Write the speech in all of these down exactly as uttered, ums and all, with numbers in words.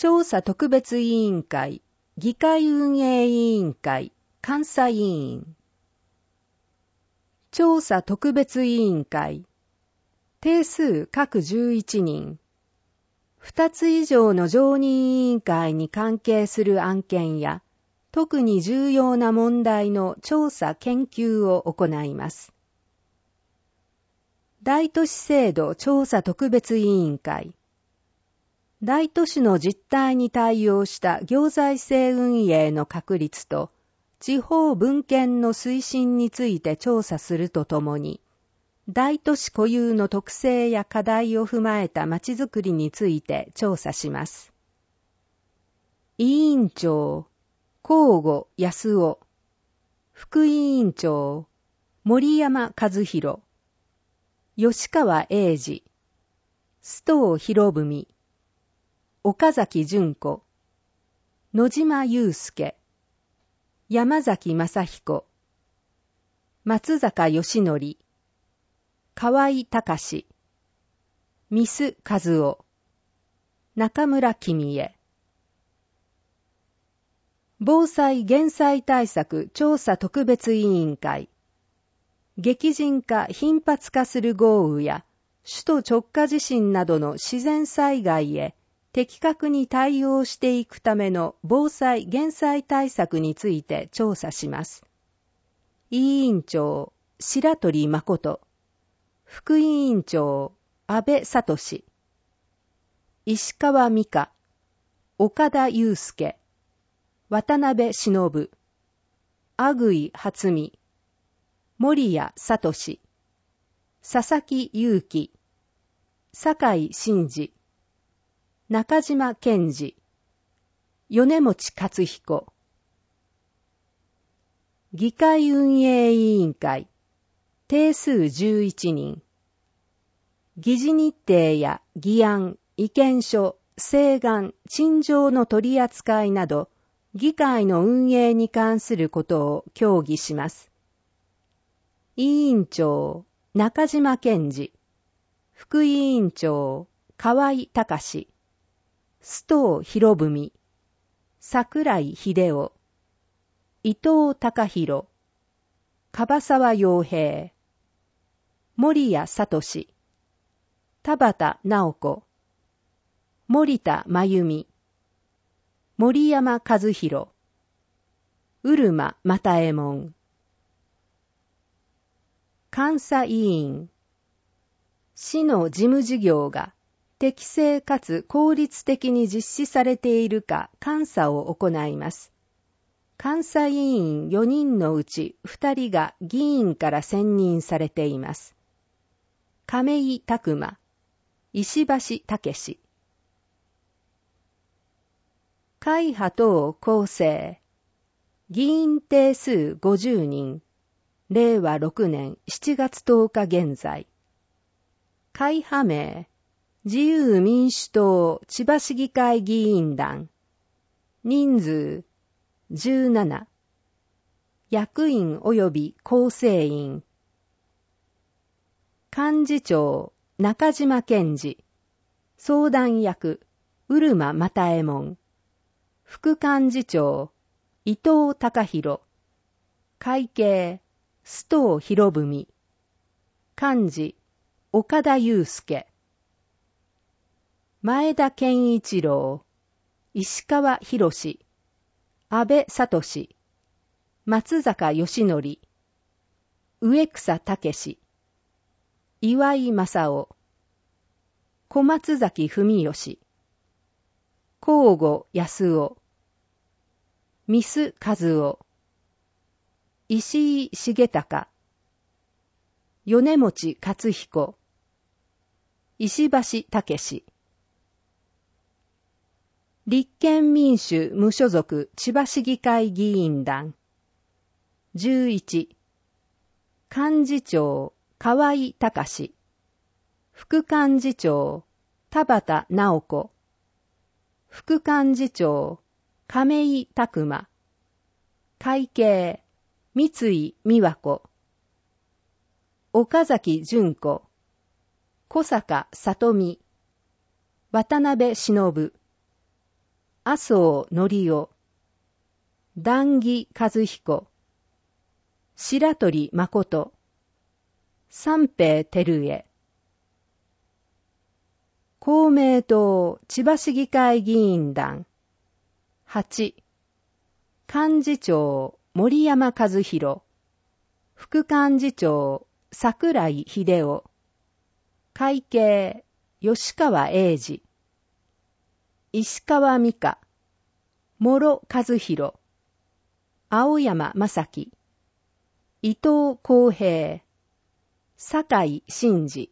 調査特別委員会、議会運営委員会、監査委員。調査特別委員会、定数各じゅういちにん。二つ以上の常任委員会に関係する案件や、特に重要な問題の調査研究を行います。大都市制度調査特別委員会。大都市の実態に対応した行財政運営の確立と、地方分権の推進について調査するとともに、大都市固有の特性や課題を踏まえたまちづくりについて調査します。委員長、向後康夫。副委員長、森山和弘。吉川英治。須藤博文。岡崎純子。野島祐介。山崎正彦。松坂義則。河合隆。ミス和夫。中村君江。防災減災対策調査特別委員会。激甚化頻発化する豪雨や首都直下地震などの自然災害へ的確に対応していくための防災減災対策について調査します。委員長、白鳥誠。副委員長、安倍聡。石川美香。岡田祐介。渡辺忍。阿久井初美。森谷聡。佐々木祐樹。酒井真嗣。中島健二。米持克彦。議会運営委員会。定数じゅういちにん。議事日程や議案、意見書、請願、陳情の取り扱いなど、議会の運営に関することを協議します。委員長、中島健二。副委員長、河合隆。須藤博文。櫻井秀夫。伊藤孝弘。樺沢洋平。森谷聡。田畑直子。森田真由美。森山和弘。うるま又右衛門。監査委員。市の事務事業が適正かつ効率的に実施されているか監査を行います。監査委員よにんのうちふたりが議員から選任されています。亀井拓馬。石橋武。会派等構成。議員定数ごじゅうにん。れいわろくねんしちがつとおか現在。会派名。自由民主党千葉市議会議員団。人数じゅうなな。役員及び構成員。幹事長中島健二。相談役うるま又右衛門。副幹事長伊藤孝弘。会計須藤博文。幹事岡田祐介。前田健一郎。石川博。安倍聡。松坂義則。植草武。岩井正夫。小松崎文義。向後康夫。ミス和夫。石井重隆。米持克彦。石橋武。立憲民主無所属千葉市議会議員団。じゅういち。幹事長河合隆。副幹事長田畑直子。副幹事長亀井拓馬。会計三井美和子。岡崎純子。小坂里美。渡辺忍。 麻生則夫、談義和彦、白鳥誠、三平照江。公明党千葉市議会議員団。はち、幹事長森山和弘、副幹事長桜井秀夫、会計吉川英治、石川美香、諸和弘、青山正樹、伊藤公平、酒井真治。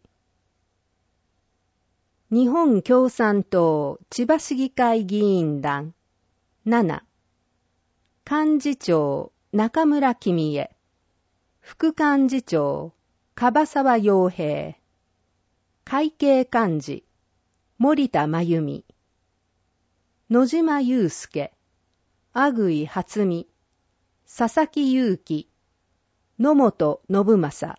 日本共産党千葉市議会議員団。なな、幹事長中村公江、副幹事長樺沢洋平、会計幹事森田真由美、野島祐介、阿久井初美、佐々木祐樹、野本信正。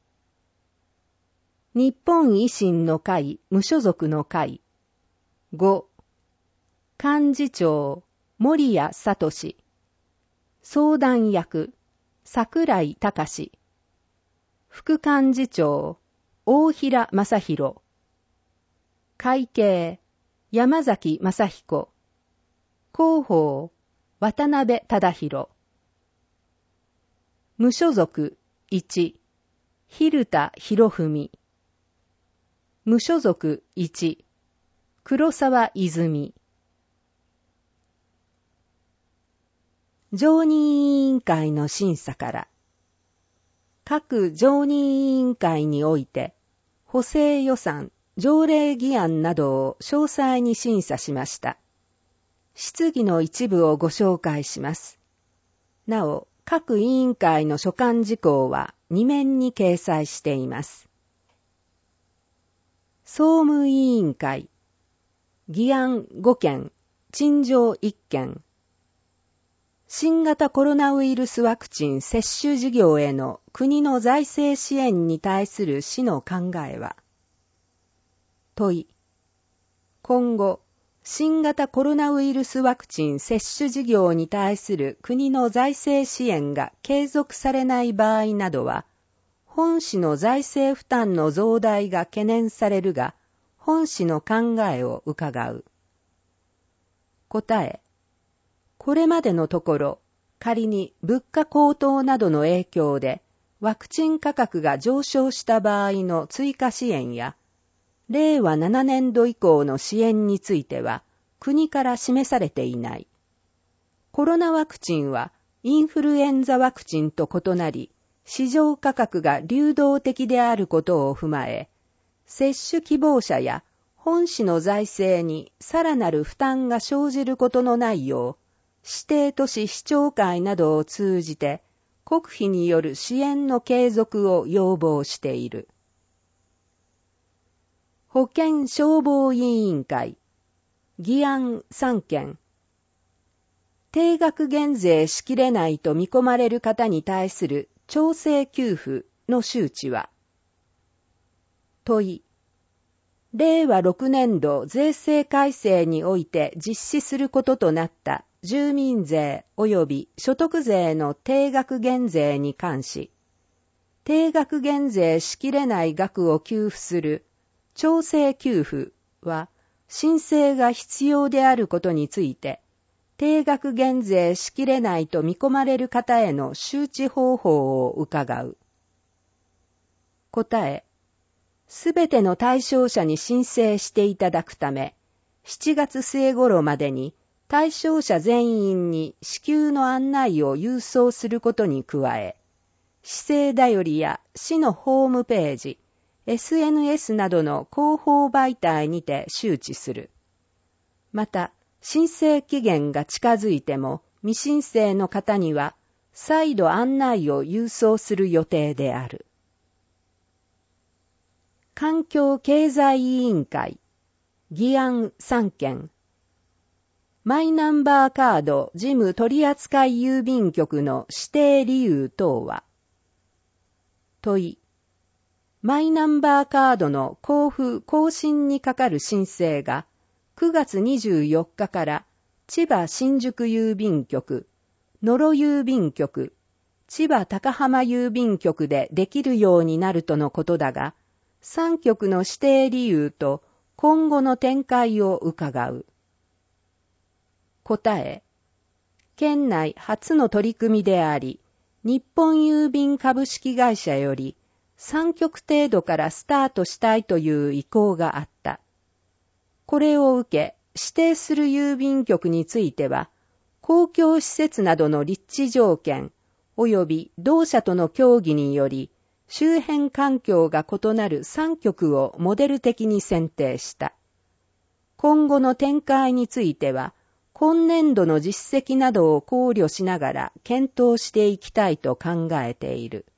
日本維新の会無所属の会。ご、幹事長森谷聡、相談役櫻井隆、副幹事長大平正弘、会計山崎正彦、広報渡辺忠弘。無所属いち、蛭田博文、無所属いち、黒沢泉。常任委員会の審査から、各常任委員会において補正予算、条例議案などを詳細に審査しました。質疑の一部をご紹介します。なお、各委員会の所管事項はに面に掲載しています。総務委員会、議案ご件、陳情いっ件。新型コロナウイルスワクチン接種事業への国の財政支援に対する市の考えは。問い。今後、新型コロナウイルスワクチン接種事業に対する国の財政支援が継続されない場合などは、本市の財政負担の増大が懸念されるが、本市の考えを伺う。答え。これまでのところ、仮に物価高騰などの影響でワクチン価格が上昇した場合の追加支援や、れいわななねんど以降の支援については国から示されていない。コロナワクチンはインフルエンザワクチンと異なり、市場価格が流動的であることを踏まえ、接種希望者や本市の財政にさらなる負担が生じることのないよう、指定都市市長会などを通じて国費による支援の継続を要望している。保健消防委員会、議案さん件。定額減税しきれないと見込まれる方に対する調整給付の周知は。問い。れいわろくねんど税制改正において実施することとなった住民税及び所得税の定額減税に関し、定額減税しきれない額を給付する調整給付は申請が必要であることについて、定額減税しきれないと見込まれる方への周知方法を伺う。答え。すべての対象者に申請していただくため、しちがつ末頃までに対象者全員に支給の案内を郵送することに加え、市政だよりや市のホームページ、エスエヌエス などの広報媒体にて周知する。また、申請期限が近づいても未申請の方には再度案内を郵送する予定である。環境経済委員会、議案さん件。マイナンバーカード事務取扱郵便局の指定理由等は。問い。マイナンバーカードの交付・更新にかかる申請がくがつにじゅうよっかから千葉新宿郵便局、野呂郵便局、千葉高浜郵便局でできるようになるとのことだが、さん局の指定理由と今後の展開を伺う。答え、県内初の取り組みであり、日本郵便株式会社よりさん局程度からスタートしたいという意向があった。これを受け、指定する郵便局については、公共施設などの立地条件、及び同社との協議により、周辺環境が異なるさん局をモデル的に選定した。今後の展開については、今年度の実績などを考慮しながら検討していきたいと考えている。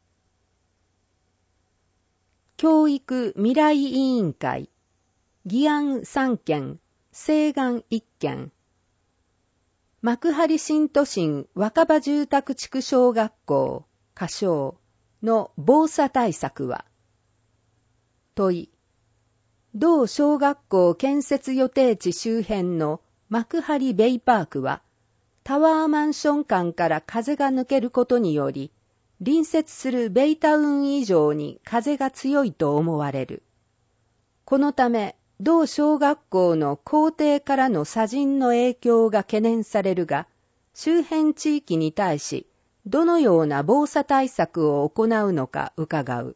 教育未来委員会、議案さん件、請願いっ件。幕張新都心若葉住宅地区小学校、仮称の防砂対策は、問い、同小学校建設予定地周辺の幕張ベイパークは、タワーマンション間から風が抜けることにより、隣接するベイタウン以上に風が強いと思われる。このため、同小学校の校庭からの砂塵の影響が懸念されるが、周辺地域に対し、どのような防砂対策を行うのか伺う。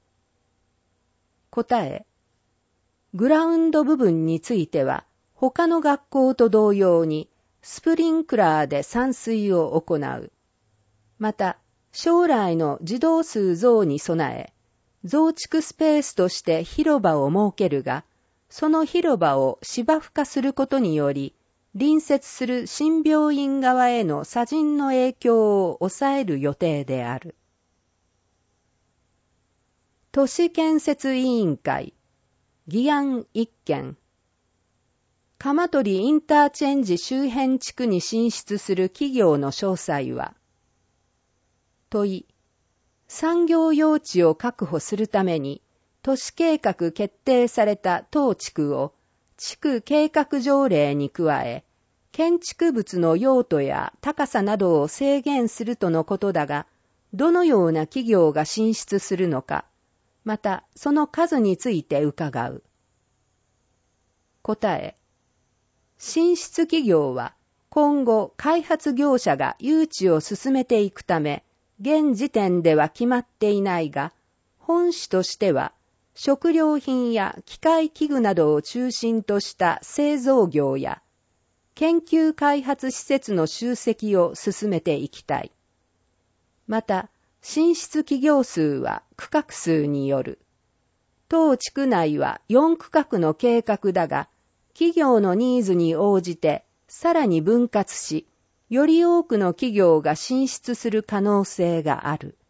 答え、グラウンド部分については、他の学校と同様に、スプリンクラーで散水を行う。また、将来の児童数増に備え、増築スペースとして広場を設けるが、その広場を芝生化することにより、隣接する新病院側への砂塵の影響を抑える予定である。都市建設委員会、議案いっ件。鎌取インターチェンジ周辺地区に進出する企業の詳細は、問い、産業用地を確保するために、都市計画決定された当地区を地区計画条例に加え、建築物の用途や高さなどを制限するとのことだが、どのような企業が進出するのか、またその数について伺う。答え、進出企業は今後開発業者が誘致を進めていくため、現時点では決まっていないが、本市としては食料品や機械器具などを中心とした製造業や研究開発施設の集積を進めていきたい。また、進出企業数は区画数による。当地区内はよん区画の計画だが、企業のニーズに応じてさらに分割し、より多くの企業が進出する可能性がある。